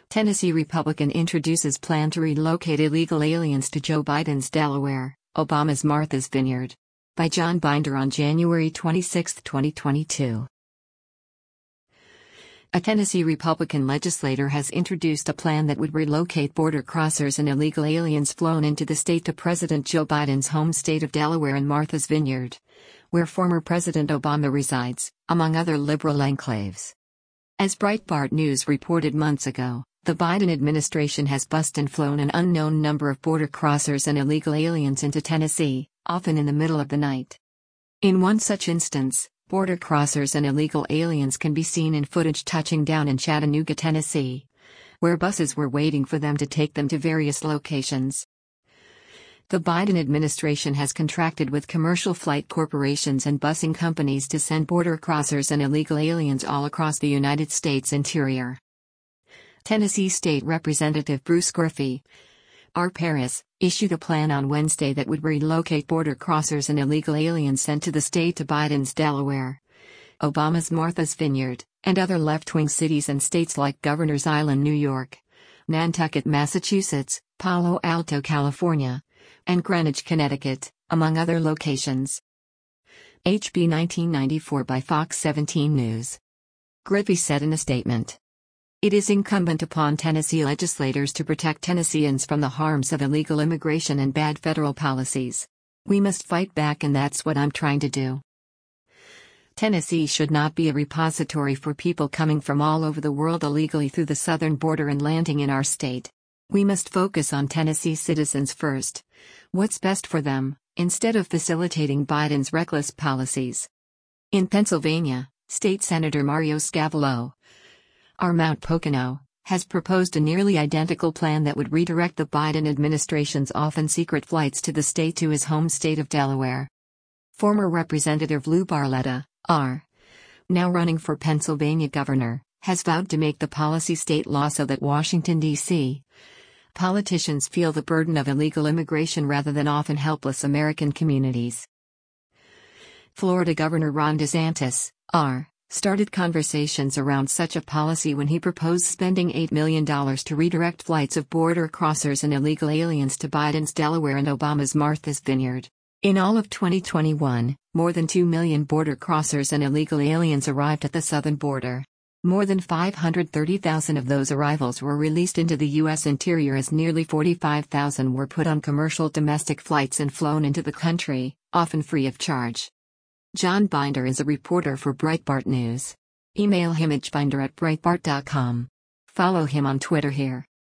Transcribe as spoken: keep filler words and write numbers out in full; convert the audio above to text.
Tennessee Republican introduces plan to relocate illegal aliens to Joe Biden's Delaware, Obama's Martha's Vineyard. By John Binder on January twenty-sixth, twenty twenty-two. A Tennessee Republican legislator has introduced a plan that would relocate border crossers and illegal aliens flown into the state to President Joe Biden's home state of Delaware and Martha's Vineyard, where former President Obama resides, among other liberal enclaves. As Breitbart News reported months ago, the Biden administration has bused and flown an unknown number of border crossers and illegal aliens into Tennessee, often in the middle of the night. In one such instance, border crossers and illegal aliens can be seen in footage touching down in Chattanooga, Tennessee, where buses were waiting for them to take them to various locations. The Biden administration has contracted with commercial flight corporations and busing companies to send border crossers and illegal aliens all across the United States interior. Tennessee State Representative Bruce Griffey, R. Paris, issued a plan on Wednesday that would relocate border crossers and illegal aliens sent to the state to Biden's Delaware, Obama's Martha's Vineyard, and other left-wing cities and states like Governor's Island, New York, Nantucket, Massachusetts, Palo Alto, California, and Greenwich, Connecticut, among other locations. H B nineteen ninety-four by Fox seventeen News. Griffey said in a statement, "It is incumbent upon Tennessee legislators to protect Tennesseans from the harms of illegal immigration and bad federal policies. We must fight back, and that's what I'm trying to do. Tennessee should not be a repository for people coming from all over the world illegally through the southern border and landing in our state. We must focus on Tennessee citizens first, what's best for them, instead of facilitating Biden's reckless policies." In Pennsylvania, State Senator Mario Scavello, R. Mount Pocono, has proposed a nearly identical plan that would redirect the Biden administration's often secret flights to the state to his home state of Delaware. Former Representative Lou Barletta, R., now running for Pennsylvania governor, has vowed to make the policy state law so that Washington, D C politicians feel the burden of illegal immigration rather than often helpless American communities. Florida Governor Ron DeSantis, R., started conversations around such a policy when he proposed spending eight million dollars to redirect flights of border crossers and illegal aliens to Biden's Delaware and Obama's Martha's Vineyard. In all of twenty twenty-one, more than two million border crossers and illegal aliens arrived at the southern border. More than five hundred thirty thousand of those arrivals were released into the U S interior, as nearly forty-five thousand were put on commercial domestic flights and flown into the country, often free of charge. John Binder is a reporter for Breitbart News. Email him at binder at breitbart dot com. Follow him on Twitter here.